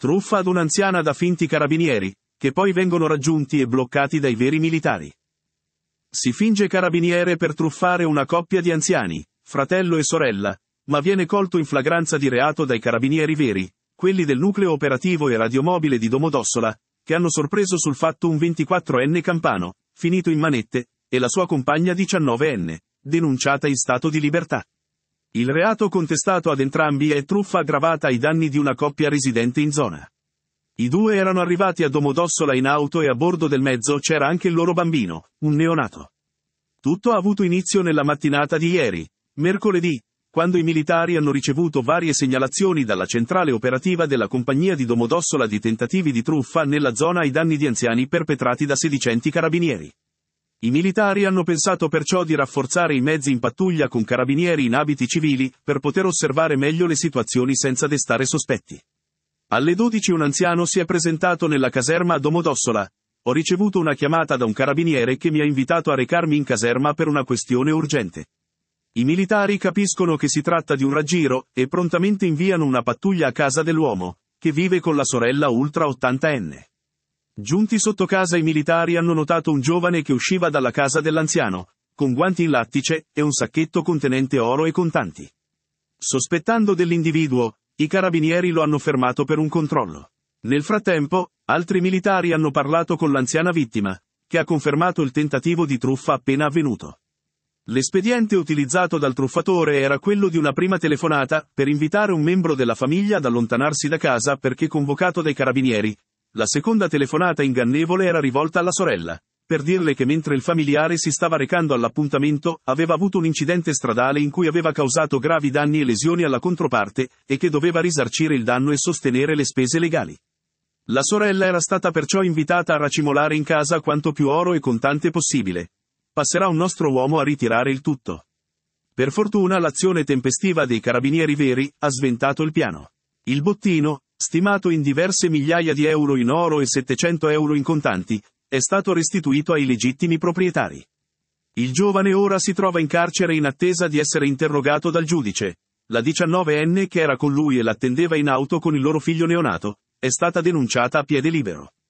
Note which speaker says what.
Speaker 1: Truffa ad un'anziana da finti carabinieri, che poi vengono raggiunti e bloccati dai veri militari. Si finge carabiniere per truffare una coppia di anziani, fratello e sorella, ma viene colto in flagranza di reato dai carabinieri veri, quelli del nucleo operativo e radiomobile di Domodossola, che hanno sorpreso sul fatto un 24enne campano, finito in manette, e la sua compagna 19enne, denunciata in stato di libertà. Il reato contestato ad entrambi è truffa aggravata ai danni di una coppia residente in zona. I due erano arrivati a Domodossola in auto e a bordo del mezzo c'era anche il loro bambino, un neonato. Tutto ha avuto inizio nella mattinata di ieri, mercoledì, quando i militari hanno ricevuto varie segnalazioni dalla centrale operativa della compagnia di Domodossola di tentativi di truffa nella zona ai danni di anziani perpetrati da sedicenti carabinieri. I militari hanno pensato perciò di rafforzare i mezzi in pattuglia con carabinieri in abiti civili, per poter osservare meglio le situazioni senza destare sospetti. Alle 12 un anziano si è presentato nella caserma a Domodossola. Ho ricevuto una chiamata da un carabiniere che mi ha invitato a recarmi in caserma per una questione urgente. I militari capiscono che si tratta di un raggiro, e prontamente inviano una pattuglia a casa dell'uomo, che vive con la sorella ultra 80enne. Giunti sotto casa i militari hanno notato un giovane che usciva dalla casa dell'anziano, con guanti in lattice, e un sacchetto contenente oro e contanti. Sospettando dell'individuo, i carabinieri lo hanno fermato per un controllo. Nel frattempo, altri militari hanno parlato con l'anziana vittima, che ha confermato il tentativo di truffa appena avvenuto. L'espediente utilizzato dal truffatore era quello di una prima telefonata, per invitare un membro della famiglia ad allontanarsi da casa perché convocato dai carabinieri. La seconda telefonata ingannevole era rivolta alla sorella, per dirle che mentre il familiare si stava recando all'appuntamento, aveva avuto un incidente stradale in cui aveva causato gravi danni e lesioni alla controparte, e che doveva risarcire il danno e sostenere le spese legali. La sorella era stata perciò invitata a racimolare in casa quanto più oro e contante possibile. Passerà un nostro uomo a ritirare il tutto. Per fortuna l'azione tempestiva dei carabinieri veri ha sventato il piano. Il bottino, stimato in diverse migliaia di euro in oro e 700 euro in contanti, è stato restituito ai legittimi proprietari. Il giovane ora si trova in carcere in attesa di essere interrogato dal giudice. La 19enne che era con lui e l'attendeva in auto con il loro figlio neonato, è stata denunciata a piede libero.